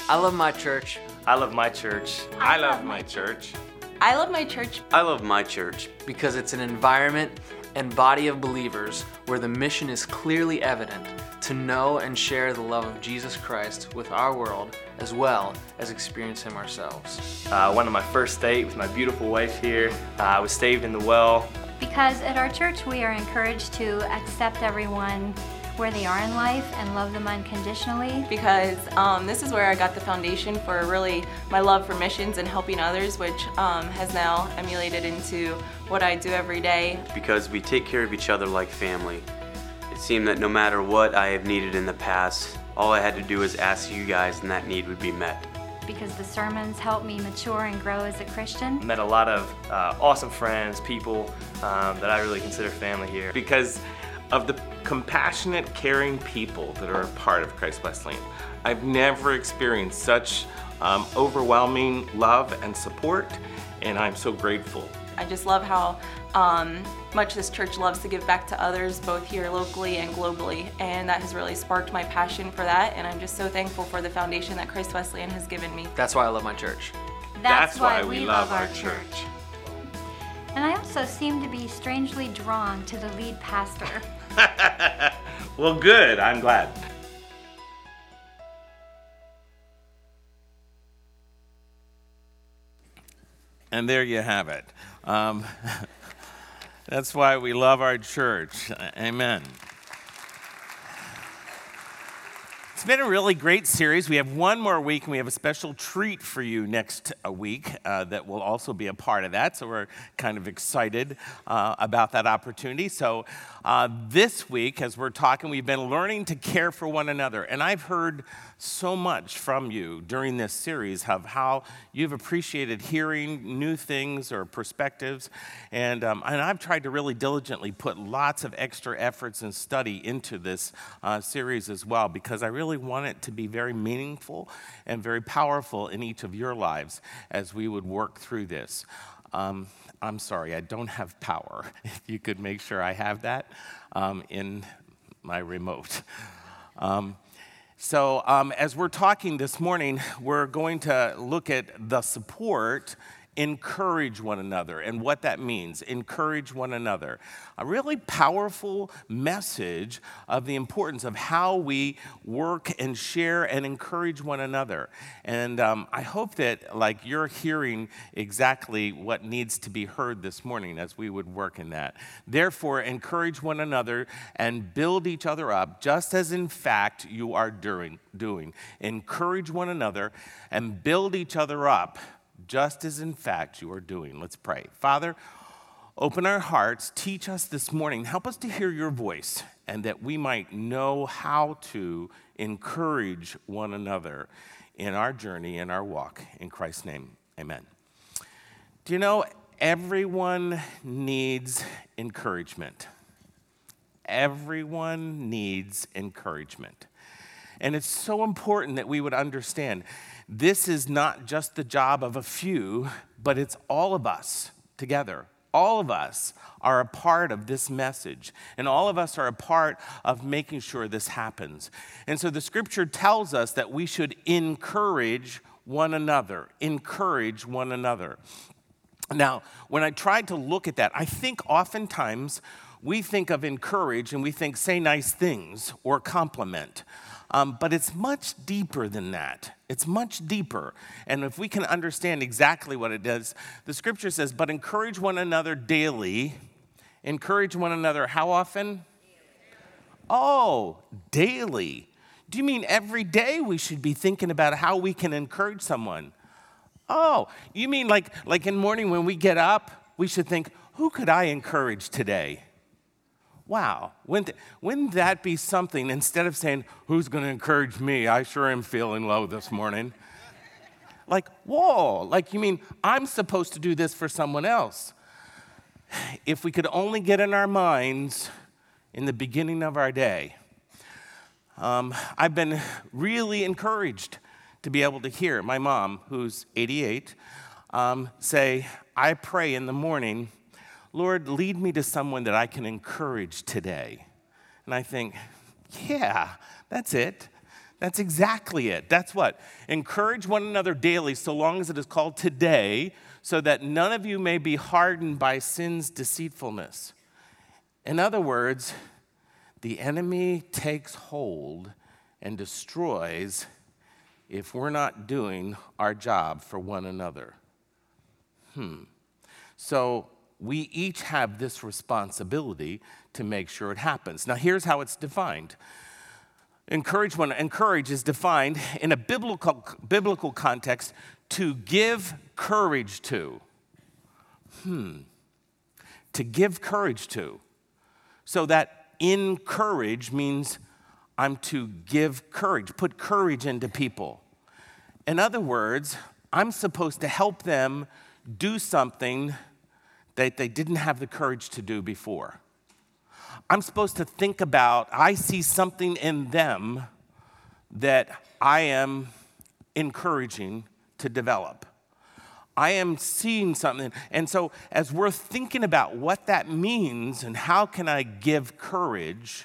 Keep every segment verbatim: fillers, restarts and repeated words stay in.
I love my church. I love my church. I love my church. I love my church. I love my church. Because it's an environment and body of believers where the mission is clearly evident to know and share the love of Jesus Christ with our world, as well as experience Him ourselves. Uh, one of my first date with my beautiful wife here. Uh, I was saved in the well. Because at our church we are encouraged to accept everyone where they are in life and love them unconditionally. Because um, this is where I got the foundation for really my love for missions and helping others, which um, has now emulated into what I do every day. Because we take care of each other like family. It seemed that no matter what I have needed in the past, all I had to do was ask you guys and that need would be met. Because the sermons help me mature and grow as a Christian. Met a lot of uh, awesome friends, people um, that I really consider family here. Because of the compassionate, caring people that are a part of Christ Wesleyan. I've never experienced such um, overwhelming love and support, and I'm so grateful. I just love how um, much this church loves to give back to others, both here locally and globally, and that has really sparked my passion for that, and I'm just so thankful for the foundation that Christ Wesleyan has given me. That's why I love my church. That's, That's why we love our church. And I also seem to be strangely drawn to the lead pastor. Well, good. I'm glad. And there you have it. Um, that's why we love our church. Amen. It's been a really great series. We have one more week, and we have a special treat for you next uh, week uh, that will also be a part of that. So we're kind of excited uh, about that opportunity. So uh, this week, as we're talking, we've been learning to care for one another. And I've heard so much from you during this series of how you've appreciated hearing new things or perspectives. And, um, and I've tried to really diligently put lots of extra efforts and study into this uh, series as well, because I really want it to be very meaningful and very powerful in each of your lives as we would work through this. Um, I'm sorry, I don't have power. If you could make sure I have that um, in my remote. Um, So um, as we're talking this morning, we're going to look at the support, encourage one another, and what that means, encourage one another. A really powerful message of the importance of how we work and share and encourage one another. And um, I hope that like you're hearing exactly what needs to be heard this morning as we would work in that. Therefore, encourage one another and build each other up, just as in fact you are doing. doing. Encourage one another and build each other up, just as in fact you are doing. Let's pray. Father, open our hearts, teach us this morning, help us to hear your voice, and that we might know how to encourage one another in our journey, in our walk. In Christ's name, amen. Do you know, everyone needs encouragement. Everyone needs encouragement. And it's so important that we would understand this is not just the job of a few, but it's all of us together. All of us are a part of this message, and all of us are a part of making sure this happens. And so the scripture tells us that we should encourage one another, encourage one another. Now, when I tried to look at that, I think oftentimes we think of encourage and we think say nice things or compliment. Um, but it's much deeper than that. It's much deeper. And if we can understand exactly what it does, the scripture says, but encourage one another daily. Encourage one another how often? Oh, daily. Do you mean every day we should be thinking about how we can encourage someone? Oh, you mean like, like in the morning when we get up, we should think, who could I encourage today? Wow, wouldn't, wouldn't that be something, instead of saying, who's going to encourage me? I sure am feeling low this morning. Like, whoa, like you mean I'm supposed to do this for someone else. If we could only get in our minds in the beginning of our day. Um, I've been really encouraged to be able to hear my mom, who's eighty-eight, um, say, I pray in the morning, Lord, lead me to someone that I can encourage today. And I think, yeah, that's it. That's exactly it. That's what? Encourage one another daily, so long as it is called today, so that none of you may be hardened by sin's deceitfulness. In other words, the enemy takes hold and destroys if we're not doing our job for one another. Hmm. So we each have this responsibility to make sure it happens. Now, here's how it's defined. Encourage, one, encourage is defined in a biblical, biblical context to give courage to. Hmm. To give courage to. So that encourage means I'm to give courage, put courage into people. In other words, I'm supposed to help them do something that they didn't have the courage to do before. I'm supposed to think about, I see something in them that I am encouraging to develop. I am seeing something. And so as we're thinking about what that means and how can I give courage,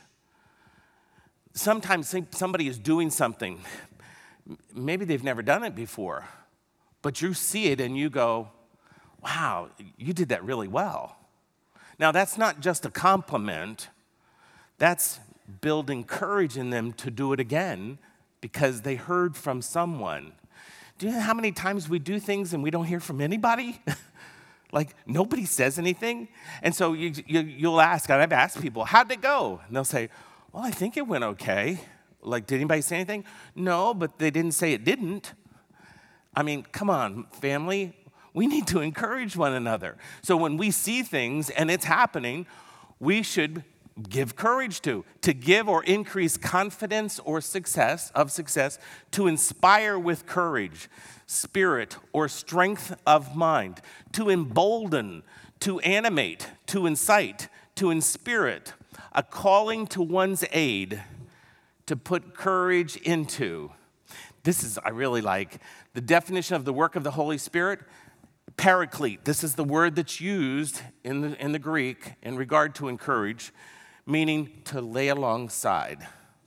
sometimes somebody is doing something. Maybe they've never done it before, but you see it and you go, wow, you did that really well. Now, that's not just a compliment. That's building courage in them to do it again because they heard from someone. Do you know how many times we do things and we don't hear from anybody? Like, nobody says anything. And so you, you, you'll ask, and I've asked people, how'd it go? And they'll say, well, I think it went okay. Like, did anybody say anything? No, but they didn't say it didn't. I mean, come on, family. We need to encourage one another. So when we see things and it's happening, we should give courage to, to give or increase confidence or success of success, to inspire with courage, spirit, or strength of mind, to embolden, to animate, to incite, to inspirit, a calling to one's aid, to put courage into. This is, I really like, the definition of the work of the Holy Spirit. Paraclete, this is the word that's used in the, in the Greek in regard to encourage, meaning to lay alongside.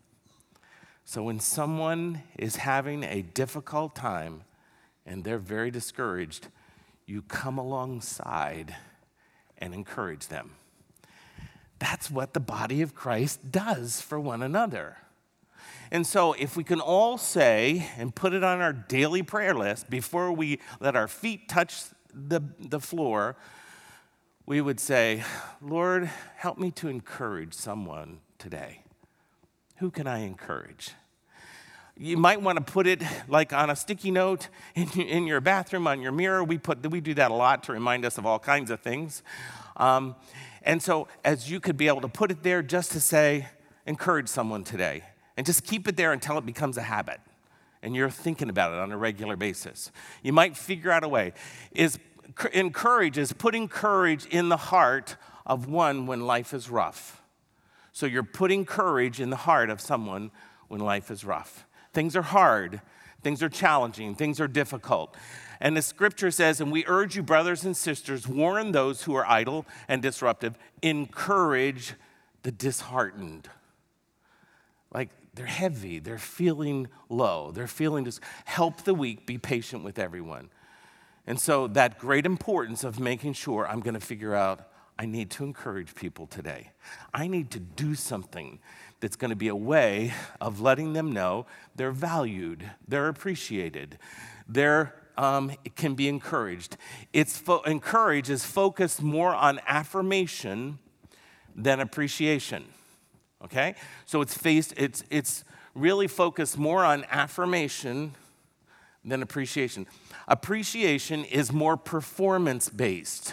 So when someone is having a difficult time and they're very discouraged, you come alongside and encourage them. That's what the body of Christ does for one another. And so if we can all say and put it on our daily prayer list before we let our feet touch the, the floor, we would say, Lord, help me to encourage someone today. Who can I encourage? You might want to put it like on a sticky note in, in your bathroom, on your mirror. We put we do that a lot to remind us of all kinds of things. Um, and so as you could be able to put it there just to say, encourage someone today. And just keep it there until it becomes a habit. And you're thinking about it on a regular basis. You might figure out a way. Is encourage is putting courage in the heart of one when life is rough. So you're putting courage in the heart of someone when life is rough. Things are hard. Things are challenging. Things are difficult. And the scripture says, and we urge you, brothers and sisters, warn those who are idle and disruptive, encourage the disheartened. Like, they're heavy, they're feeling low, they're feeling just help the weak, be patient with everyone. And so that great importance of making sure I'm going to figure out, I need to encourage people today. I need to do something that's going to be a way of letting them know they're valued, they're appreciated, they're um, it can be encouraged. It's fo- encourage is focused more on affirmation than appreciation. Okay? So it's faced, it's it's really focused more on affirmation than appreciation. Appreciation is more performance-based,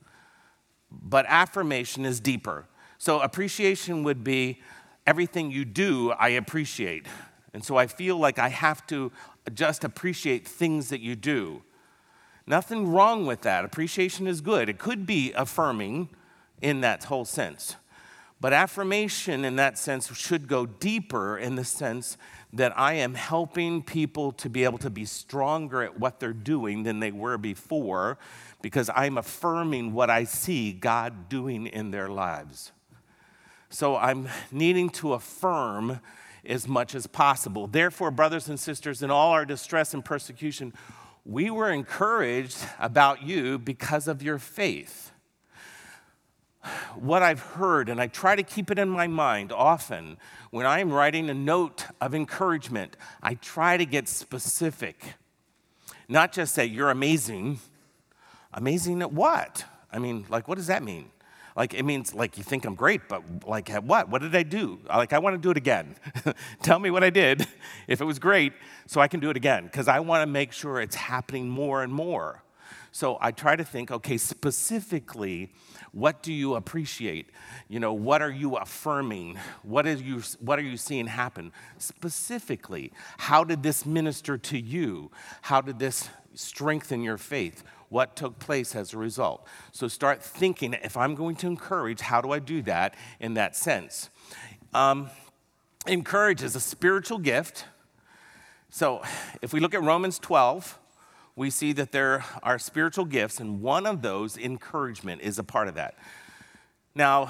but affirmation is deeper. So appreciation would be everything you do, I appreciate. And so I feel like I have to just appreciate things that you do. Nothing wrong with that. Appreciation is good. It could be affirming in that whole sense. But affirmation in that sense should go deeper in the sense that I am helping people to be able to be stronger at what they're doing than they were before because I'm affirming what I see God doing in their lives. So I'm needing to affirm as much as possible. Therefore, brothers and sisters, in all our distress and persecution, we were encouraged about you because of your faith. What I've heard, and I try to keep it in my mind often, when I'm writing a note of encouragement, I try to get specific. Not just say, you're amazing. Amazing at what? I mean, like, what does that mean? Like, it means, like, you think I'm great, but, like, at what? What did I do? Like, I want to do it again. Tell me what I did, if it was great, so I can do it again, because I want to make sure it's happening more and more. So I try to think, okay, specifically, what do you appreciate? You know, what are you affirming? What is you, what are you seeing happen? Specifically, how did this minister to you? How did this strengthen your faith? What took place as a result? So start thinking, if I'm going to encourage, how do I do that in that sense? Um, encourage is a spiritual gift. So if we look at Romans twelve, we see that there are spiritual gifts, and one of those, encouragement, is a part of that. Now,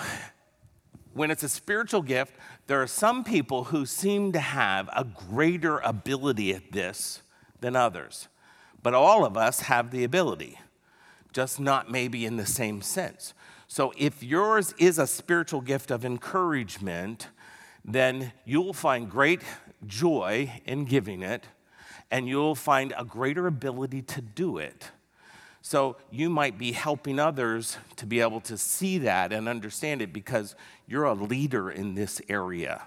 when it's a spiritual gift, there are some people who seem to have a greater ability at this than others. But all of us have the ability, just not maybe in the same sense. So if yours is a spiritual gift of encouragement, then you'll find great joy in giving it, and you'll find a greater ability to do it. So you might be helping others to be able to see that and understand it because you're a leader in this area.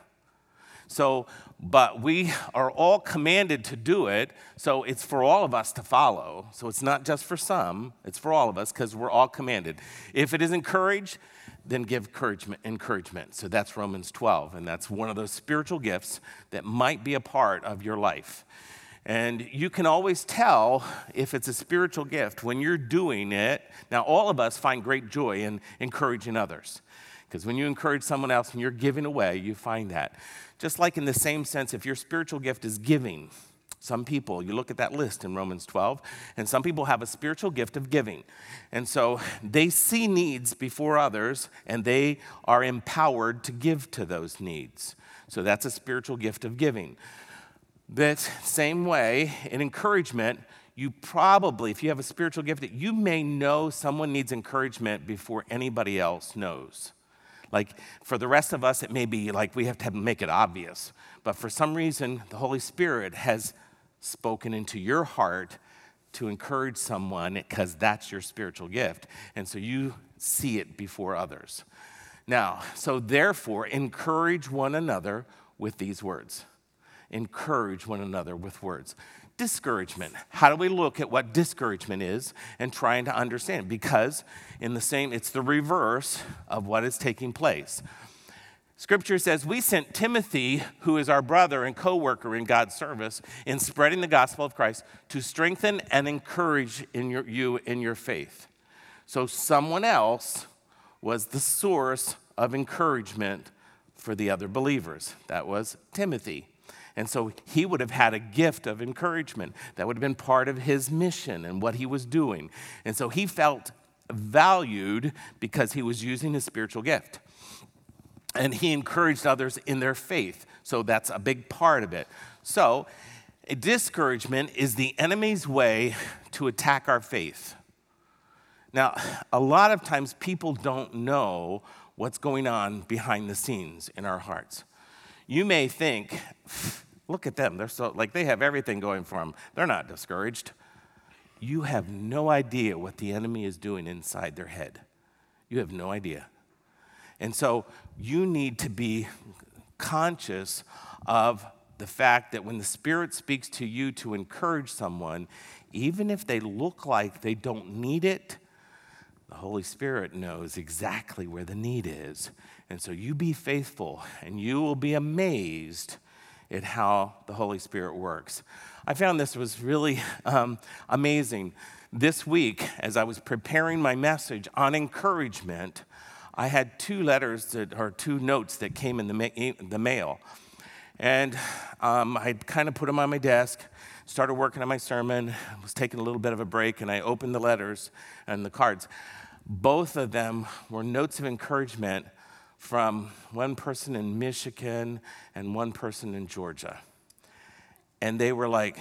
So, but we are all commanded to do it, so it's for all of us to follow. So it's not just for some, it's for all of us because we're all commanded. If it is encouraged, then give encouragement, encouragement. So that's Romans twelve, and that's one of those spiritual gifts that might be a part of your life. And you can always tell if it's a spiritual gift when you're doing it. Now, all of us find great joy in encouraging others. Because when you encourage someone else and you're giving away, you find that. Just like in the same sense, if your spiritual gift is giving, some people, you look at that list in Romans twelve, and some people have a spiritual gift of giving. And so they see needs before others, and they are empowered to give to those needs. So that's a spiritual gift of giving. That same way, in encouragement, you probably, if you have a spiritual gift, that you may know someone needs encouragement before anybody else knows. Like, for the rest of us, it may be like we have to make it obvious. But for some reason, the Holy Spirit has spoken into your heart to encourage someone because that's your spiritual gift. And so you see it before others. Now, so therefore, encourage one another with these words. Encourage one another with words. Discouragement. How do we look at what discouragement is and trying to understand? Because in the same, it's the reverse of what is taking place. Scripture says, we sent Timothy, who is our brother and co-worker in God's service, in spreading the gospel of Christ, to strengthen and encourage in your, you in your faith. So someone else was the source of encouragement for the other believers. That was Timothy. And so he would have had a gift of encouragement. That would have been part of his mission and what he was doing. And so he felt valued because he was using his spiritual gift. And he encouraged others in their faith. So that's a big part of it. So a discouragement is the enemy's way to attack our faith. Now, a lot of times people don't know what's going on behind the scenes in our hearts. You may think, look at them. They're so, like, they have everything going for them. They're not discouraged. You have no idea what the enemy is doing inside their head. You have no idea. And so you need to be conscious of the fact that when the Spirit speaks to you to encourage someone, even if they look like they don't need it, the Holy Spirit knows exactly where the need is. And so you be faithful, and you will be amazed at how the Holy Spirit works. I found this was really um, amazing. This week, as I was preparing my message on encouragement, I had two letters that, or two notes that came in the, ma- the mail. And um, I kind of put them on my desk, started working on my sermon, was taking a little bit of a break, and I opened the letters and the cards. Both of them were notes of encouragement from one person in Michigan and one person in Georgia. And they were like,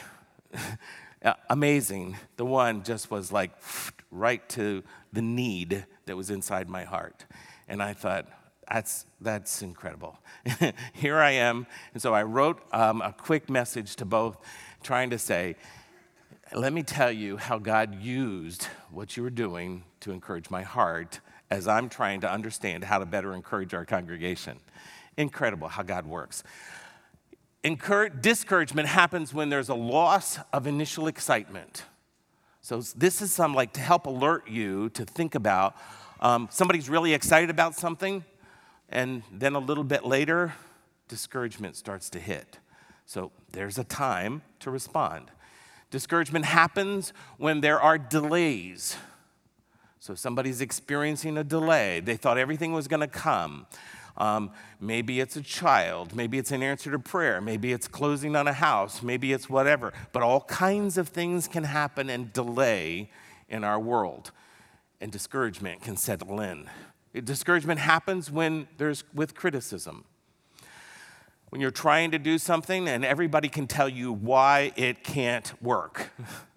amazing. The one just was like right to the need that was inside my heart. And I thought, that's, that's incredible. Here I am. And so I wrote um, a quick message to both, trying to say, let me tell you how God used what you were doing to encourage my heart as I'm trying to understand how to better encourage our congregation. Incredible how God works. Encour- discouragement happens when there's a loss of initial excitement. So this is some like to help alert you to think about um, somebody's really excited about something, and then a little bit later, discouragement starts to hit. So there's a time to respond. Discouragement happens when there are delays. So somebody's experiencing a delay. They thought everything was going to come. Um, maybe it's a child. Maybe it's an answer to prayer. Maybe it's closing on a house. Maybe it's whatever. But all kinds of things can happen and delay in our world. And discouragement can settle in. Discouragement happens when there's with criticism. When you're trying to do something and everybody can tell you why it can't work,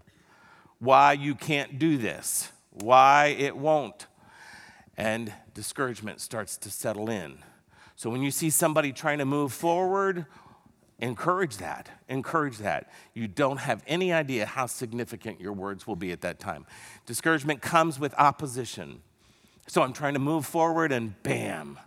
why you can't do this, why it won't, and discouragement starts to settle in. So when you see somebody trying to move forward, encourage that, encourage that. You don't have any idea how significant your words will be at that time. Discouragement comes with opposition. So I'm trying to move forward and bam,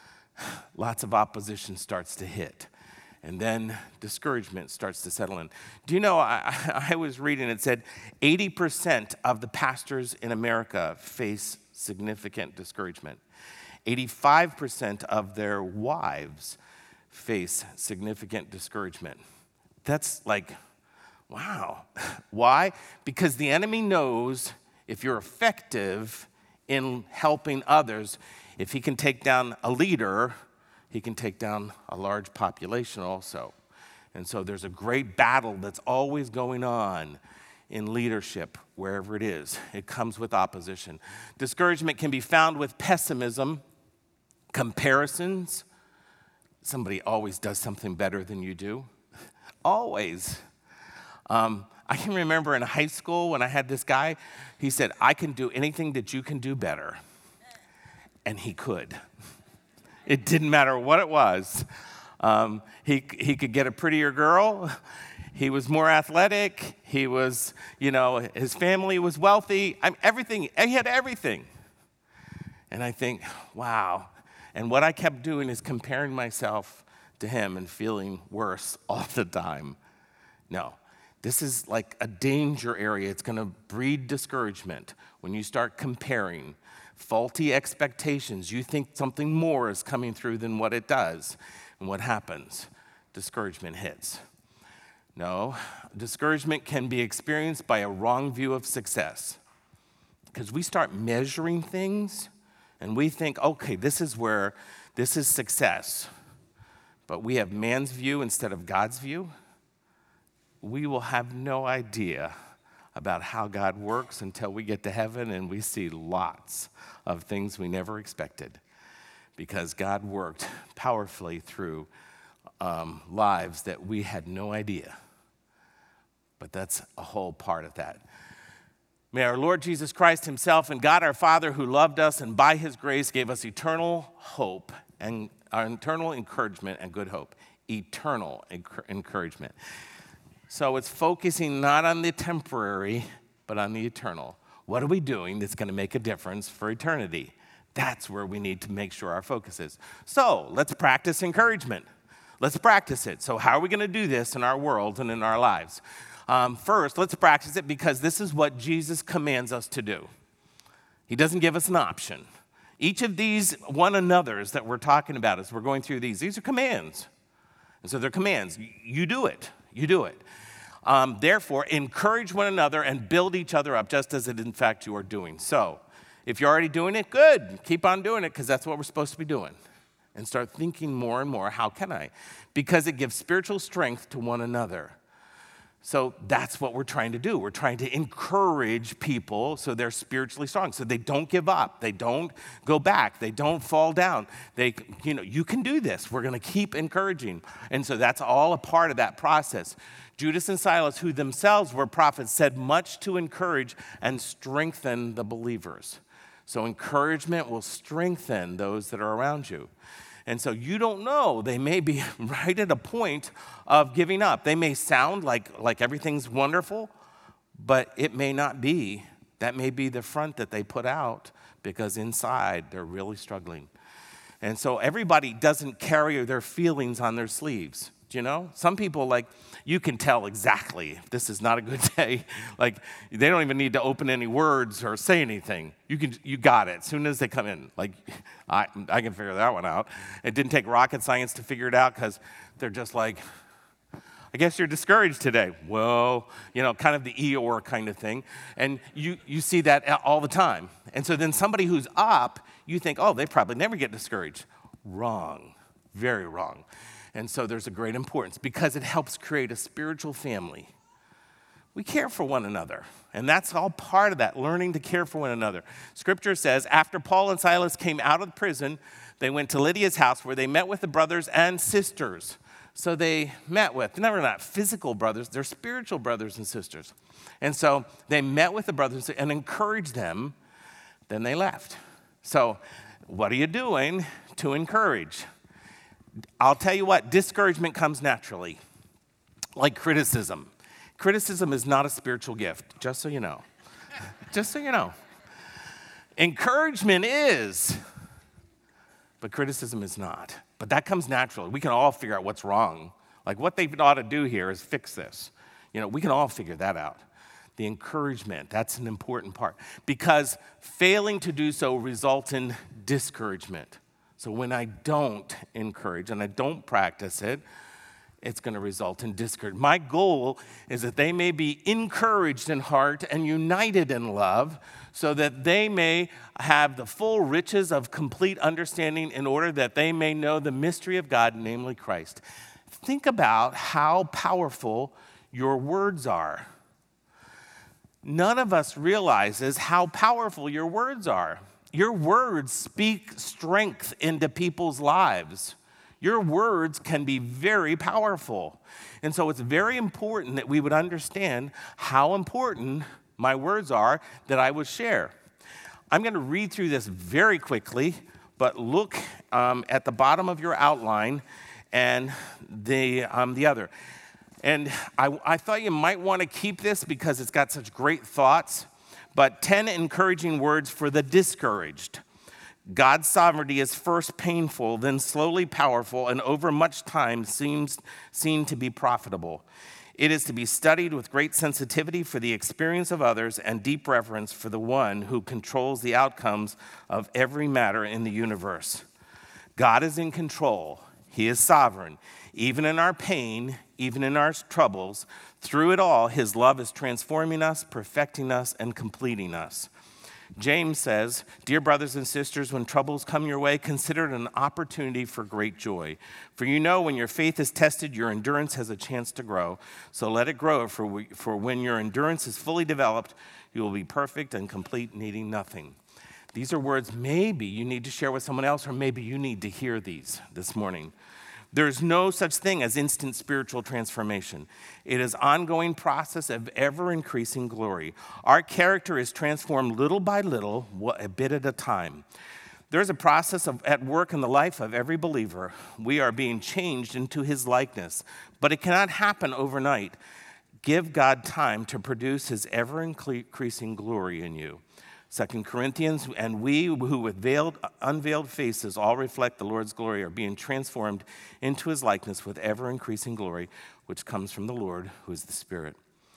lots of opposition starts to hit. And then discouragement starts to settle in. Do you know, I, I was reading, it said eighty percent of the pastors in America face significant discouragement. eighty-five percent of their wives face significant discouragement. That's like, wow. Why? Because the enemy knows if you're effective in helping others, if he can take down a leader, he can take down a large population also. And so there's a great battle that's always going on in leadership, wherever it is. It comes with opposition. Discouragement can be found with pessimism, comparisons. Somebody always does something better than you do. Always. Um, I can remember in high school when I had this guy, he said, I can do anything that you can do better. And he could. It didn't matter what it was. Um, he, he could get a prettier girl. He was more athletic. He was, you know, his family was wealthy. I mean, everything, he had everything. And I think, wow. And what I kept doing is comparing myself to him and feeling worse all the time. No. This is like a danger area. It's going to breed discouragement when you start comparing faulty expectations. You think something more is coming through than what it does. And what happens? Discouragement hits. No, discouragement can be experienced by a wrong view of success. Because we start measuring things and we think, okay, this is where, this is success. But we have man's view instead of God's view. We will have no idea about how God works until we get to heaven and we see lots of things we never expected, because God worked powerfully through um, lives that we had no idea. But that's a whole part of that. May our Lord Jesus Christ himself and God our Father, who loved us and by his grace gave us eternal hope and our eternal encouragement and good hope. Eternal enc- encouragement. So it's focusing not on the temporary, but on the eternal. What are we doing that's going to make a difference for eternity? That's where we need to make sure our focus is. So let's practice encouragement. Let's practice it. So how are we going to do this in our world and in our lives? Um, first, let's practice it because this is what Jesus commands us to do. He doesn't give us an option. Each of these one another's that we're talking about as we're going through these, these are commands. And so they're commands. You do it. You do it. Um, therefore, encourage one another and build each other up, just as it in fact you are doing. So, if you're already doing it, good. Keep on doing it, because that's what we're supposed to be doing. And start thinking more and more, how can I? Because it gives spiritual strength to one another. So that's what we're trying to do. We're trying to encourage people so they're spiritually strong, so they don't give up, they don't go back, they don't fall down. They, you know, you can do this. We're going to keep encouraging. And so that's all a part of that process. Judas and Silas, who themselves were prophets, said much to encourage and strengthen the believers. So encouragement will strengthen those that are around you. And so you don't know, they may be right at a point of giving up. They may sound like, like everything's wonderful, but it may not be. That may be the front that they put out because inside they're really struggling. And so everybody doesn't carry their feelings on their sleeves. Do you know? Some people, like, you can tell exactly if this is not a good day. Like, they don't even need to open any words or say anything. You can, you got it as soon as they come in. Like, I, I can figure that one out. It didn't take rocket science to figure it out because they're just like, I guess you're discouraged today. Well, you know, kind of the Eeyore kind of thing. And you, you see that all the time. And so then somebody who's up, you think, oh, they probably never get discouraged. Wrong. Very wrong. And so there's a great importance because it helps create a spiritual family. We care for one another, and that's all part of that, learning to care for one another. Scripture says, after Paul and Silas came out of prison, they went to Lydia's house where they met with the brothers and sisters. So they met with, they're never not physical brothers, they're spiritual brothers and sisters. And so they met with the brothers and encouraged them, then they left. So what are you doing to encourage? I'll tell you what, discouragement comes naturally, like criticism. Criticism is not a spiritual gift, just so you know. Just so you know. Encouragement is, but criticism is not. But that comes naturally. We can all figure out what's wrong. Like what they ought to do here is fix this. You know, we can all figure that out. The encouragement, that's an important part. Because failing to do so results in discouragement. So when I don't encourage and I don't practice it, it's going to result in discouragement. My goal is that they may be encouraged in heart and united in love so that they may have the full riches of complete understanding in order that they may know the mystery of God, namely Christ. Think about how powerful your words are. None of us realizes how powerful your words are. Your words speak strength into people's lives. Your words can be very powerful. And so it's very important that we would understand how important my words are that I would share. I'm going to read through this very quickly, but look um, at the bottom of your outline and the, um, the other. And I, I thought you might want to keep this because it's got such great thoughts. But ten encouraging words for the discouraged. God's sovereignty is first painful, then slowly powerful, and over much time seems seen to be profitable. It is to be studied with great sensitivity for the experience of others and deep reverence for the one who controls the outcomes of every matter in the universe. God is in control. He is sovereign. Even in our pain, even in our troubles, through it all, his love is transforming us, perfecting us, and completing us. James says, dear brothers and sisters, when troubles come your way, consider it an opportunity for great joy. For you know when your faith is tested, your endurance has a chance to grow. So let it grow, for, we, for when your endurance is fully developed, you will be perfect and complete, needing nothing. These are words maybe you need to share with someone else, or maybe you need to hear these this morning. There is no such thing as instant spiritual transformation. It is an ongoing process of ever-increasing glory. Our character is transformed little by little, a bit at a time. There's a process of, at work in the life of every believer. We are being changed into his likeness, but it cannot happen overnight. Give God time to produce his ever-increasing glory in you. Second Corinthians, and we who with veiled, unveiled faces all reflect the Lord's glory are being transformed into his likeness with ever-increasing glory, which comes from the Lord, who is the Spirit.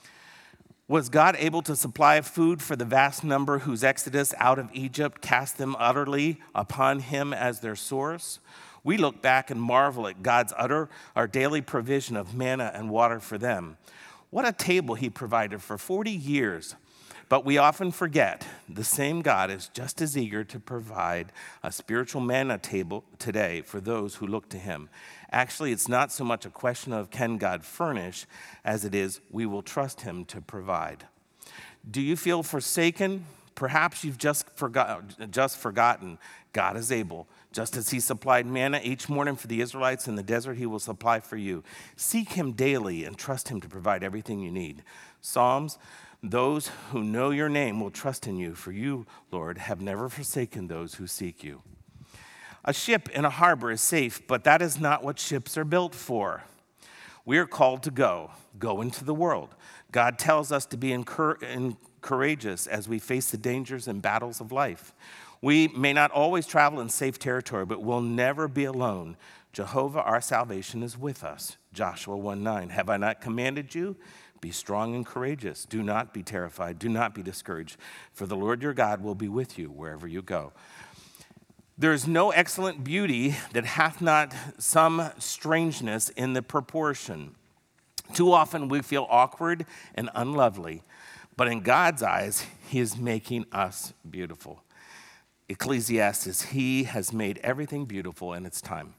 Was God able to supply food for the vast number whose exodus out of Egypt cast them utterly upon him as their source? We look back and marvel at God's utter, our daily provision of manna and water for them. What a table he provided for forty years. But we often forget the same God is just as eager to provide a spiritual manna table today for those who look to him. Actually, it's not so much a question of can God furnish as it is we will trust him to provide. Do you feel forsaken? Perhaps you've just, forgot, just forgotten God is able. Just as he supplied manna each morning for the Israelites in the desert, he will supply for you. Seek him daily and trust him to provide everything you need. Psalms, those who know your name will trust in you, for you, Lord, have never forsaken those who seek you. A ship in a harbor is safe, but that is not what ships are built for. We are called to go, go into the world. God tells us to be encour- courageous as we face the dangers and battles of life. We may not always travel in safe territory, but we'll never be alone. Jehovah, our salvation, is with us. Joshua one nine, have I not commanded you? Be strong and courageous. Do not be terrified. Do not be discouraged, for the Lord your God will be with you wherever you go. There is no excellent beauty that hath not some strangeness in the proportion. Too often we feel awkward and unlovely, but in God's eyes, he is making us beautiful. Ecclesiastes, he has made everything beautiful in its time.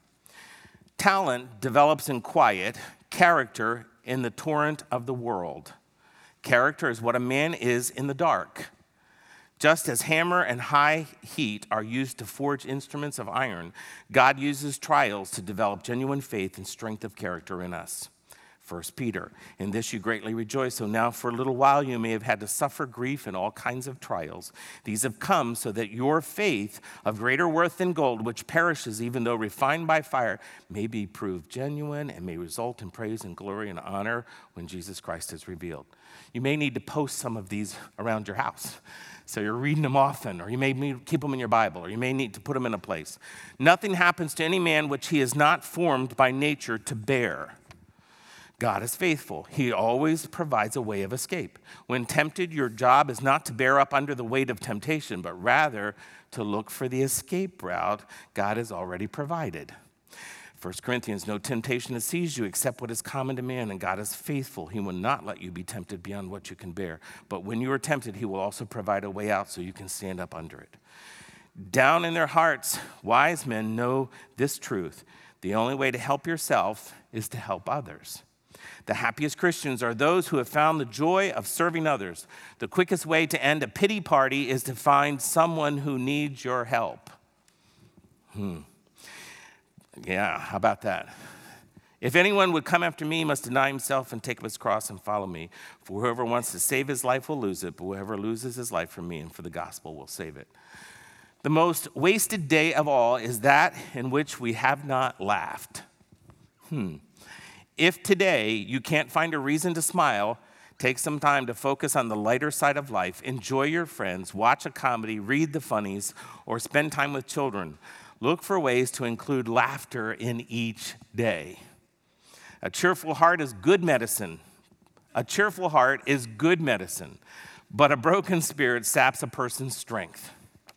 Talent develops in quiet, character in the torrent of the world. Character is what a man is in the dark. Just as hammer and high heat are used to forge instruments of iron, God uses trials to develop genuine faith and strength of character in us. First Peter, in this you greatly rejoice, so now for a little while you may have had to suffer grief and all kinds of trials. These have come so that your faith, of greater worth than gold, which perishes even though refined by fire, may be proved genuine and may result in praise and glory and honor when Jesus Christ is revealed. You may need to post some of these around your house. So you're reading them often, or you may need to keep them in your Bible, or you may need to put them in a place. Nothing happens to any man which he is not formed by nature to bear. God is faithful. He always provides a way of escape. When tempted, your job is not to bear up under the weight of temptation, but rather to look for the escape route God has already provided. First Corinthians, no temptation has seized you except what is common to man, and God is faithful. He will not let you be tempted beyond what you can bear. But when you are tempted, he will also provide a way out so you can stand up under it. Down in their hearts, wise men know this truth. The only way to help yourself is to help others. The happiest Christians are those who have found the joy of serving others. The quickest way to end a pity party is to find someone who needs your help. Hmm. Yeah, how about that? If anyone would come after me, he must deny himself and take up his cross and follow me. For whoever wants to save his life will lose it, but whoever loses his life for me and for the gospel will save it. The most wasted day of all is that in which we have not laughed. Hmm. If today you can't find a reason to smile, take some time to focus on the lighter side of life. Enjoy your friends, watch a comedy, read the funnies, or spend time with children. Look for ways to include laughter in each day. A cheerful heart is good medicine. A cheerful heart is good medicine, but a broken spirit saps a person's strength.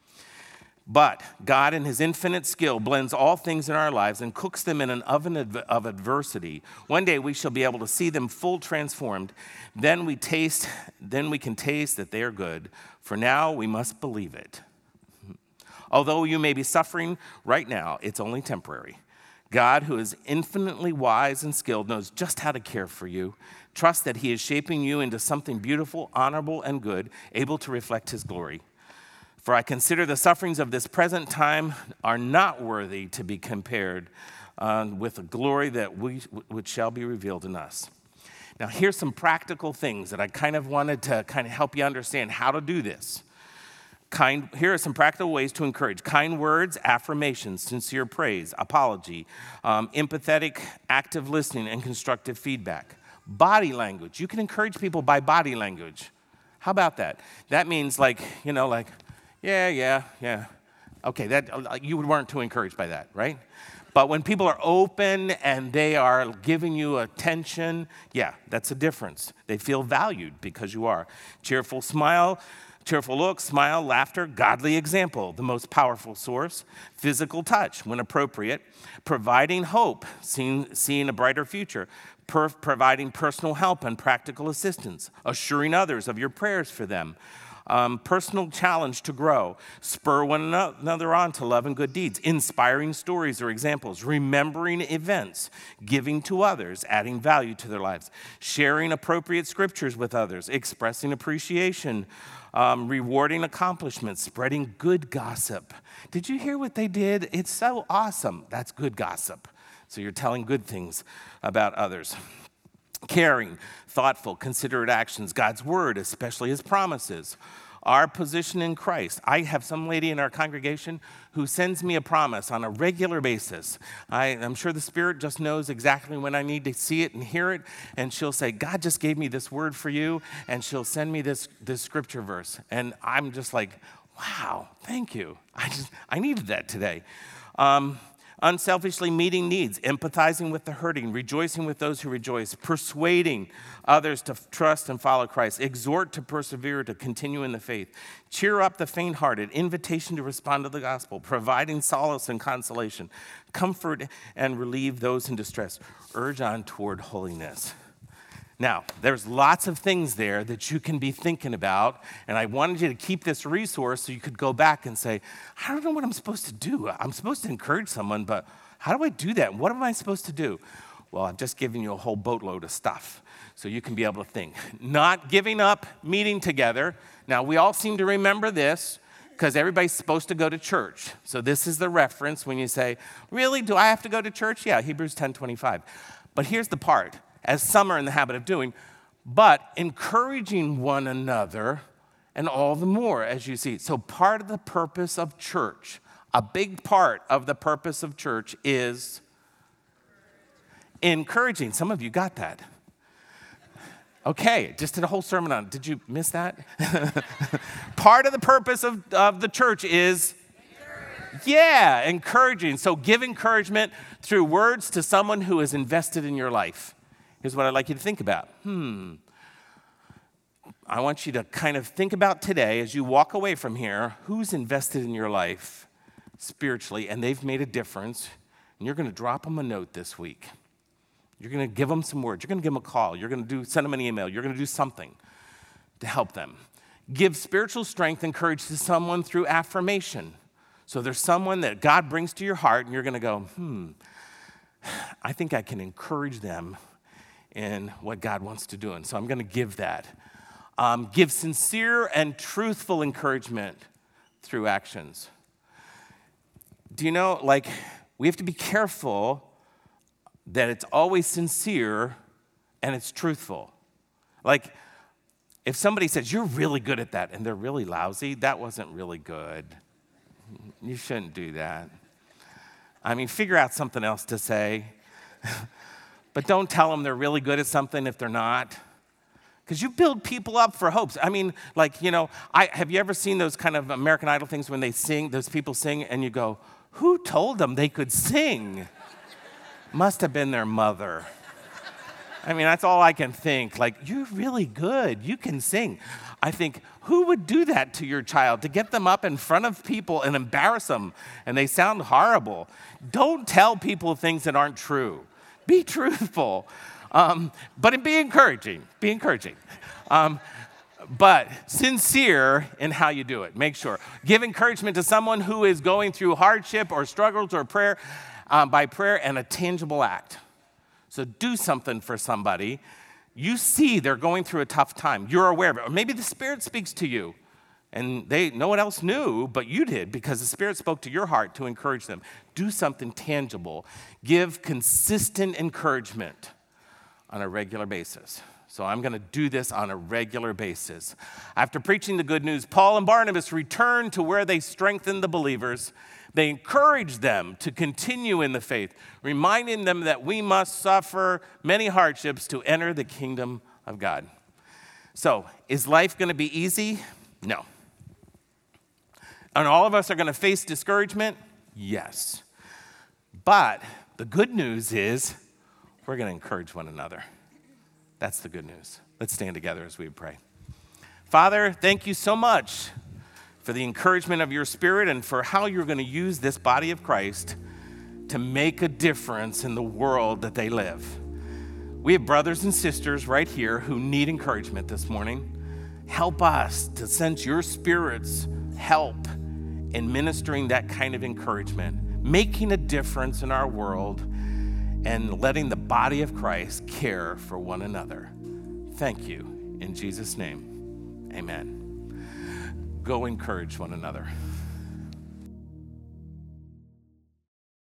But God, in his infinite skill, blends all things in our lives and cooks them in an oven of adversity. One day we shall be able to see them full transformed. Then we taste, then we can taste that they are good. For now we must believe it. Although you may be suffering right now, it's only temporary. God, who is infinitely wise and skilled, knows just how to care for you. Trust that he is shaping you into something beautiful, honorable, and good, able to reflect his glory. For I consider the sufferings of this present time are not worthy to be compared uh, with the glory that we, which shall be revealed in us. Now, here's some practical things that I kind of wanted to kind of help you understand how to do this. Kind, here are some practical ways to encourage. Kind words, affirmations, sincere praise, apology, um, empathetic, active listening, and constructive feedback. Body language. You can encourage people by body language. How about that? That means like, you know, like, yeah, yeah, yeah. Okay, that you weren't too encouraged by that, right? But when people are open and they are giving you attention, yeah, that's a difference. They feel valued because you are. Cheerful smile, cheerful look, smile, laughter, godly example, the most powerful source. Physical touch, when appropriate. Providing hope, seeing, seeing a brighter future. Per- providing personal help and practical assistance. Assuring others of your prayers for them. Um, personal challenge to grow. Spur one another on to love and good deeds. Inspiring stories or examples. Remembering events. Giving to others. Adding value to their lives. Sharing appropriate scriptures with others. Expressing appreciation. Um, rewarding accomplishments. Spreading good gossip. Did you hear what they did? It's so awesome. That's good gossip. So you're telling good things about others. Caring, thoughtful, considerate actions, God's word, especially his promises, our position in Christ. I have some lady in our congregation who sends me a promise on a regular basis. I, I'm sure the Spirit just knows exactly when I need to see it and hear it, and she'll say, God just gave me this word for you, and she'll send me this, this scripture verse. And I'm just like, wow, thank you. I just I needed that today. Um, Unselfishly meeting needs, empathizing with the hurting, rejoicing with those who rejoice, persuading others to trust and follow Christ, exhort to persevere, to continue in the faith, cheer up the faint-hearted, invitation to respond to the gospel, providing solace and consolation, comfort and relieve those in distress, urge on toward holiness. Now, there's lots of things there that you can be thinking about, and I wanted you to keep this resource so you could go back and say, I don't know what I'm supposed to do. I'm supposed to encourage someone, but how do I do that? What am I supposed to do? Well, I've just given you a whole boatload of stuff so you can be able to think. Not giving up meeting together. Now, we all seem to remember this because everybody's supposed to go to church. So this is the reference when you say, really, do I have to go to church? Yeah, Hebrews ten twenty-five. But here's the part. As some are in the habit of doing, but encouraging one another, and all the more as you see. So part of the purpose of church, a big part of the purpose of church is encouraging. Some of you got that. Okay, just did a whole sermon on it. Did you miss that? Part of the purpose of, of the church is yeah, encouraging. So give encouragement through words to someone who is invested in your life. Here's what I'd like you to think about. Hmm. I want you to kind of think about today as you walk away from here, who's invested in your life spiritually, and they've made a difference, and you're going to drop them a note this week. You're going to give them some words. You're going to give them a call. You're going to do send them an email. You're going to do something to help them. Give spiritual strength and courage to someone through affirmation. So there's someone that God brings to your heart, and you're going to go, hmm, I think I can encourage them in what God wants to do. And so I'm going to give that. Um, give sincere and truthful encouragement through actions. Do you know, like, we have to be careful that it's always sincere and it's truthful. Like, if somebody says, you're really good at that, and they're really lousy, that wasn't really good. You shouldn't do that. I mean, figure out something else to say. But don't tell them they're really good at something if they're not. Because you build people up for hopes. I mean, like, you know, I, have you ever seen those kind of American Idol things when they sing, those people sing, and you go, who told them they could sing? Must have been their mother. I mean, that's all I can think. Like, you're really good. You can sing. I think, who would do that to your child, to get them up in front of people and embarrass them, and they sound horrible? Don't tell people things that aren't true. Be truthful, um, but be encouraging. Be encouraging, um, but sincere in how you do it. Make sure. Give encouragement to someone who is going through hardship or struggles or prayer um, by prayer and a tangible act. So do something for somebody. You see they're going through a tough time. You're aware of it. Or maybe the Spirit speaks to you. And they, no one else knew, but you did, because the Spirit spoke to your heart to encourage them. Do something tangible. Give consistent encouragement on a regular basis. So I'm going to do this on a regular basis. After preaching the good news, Paul and Barnabas returned to where they strengthened the believers. They encouraged them to continue in the faith, reminding them that we must suffer many hardships to enter the kingdom of God. So, is life going to be easy? No. And all of us are going to face discouragement? Yes. But the good news is we're going to encourage one another. That's the good news. Let's stand together as we pray. Father, thank you so much for the encouragement of your Spirit and for how you're going to use this body of Christ to make a difference in the world that they live. We have brothers and sisters right here who need encouragement this morning. Help us to sense your Spirit's help in ministering that kind of encouragement, making a difference in our world, and letting the body of Christ care for one another. Thank you. In Jesus' name, amen. Go encourage one another.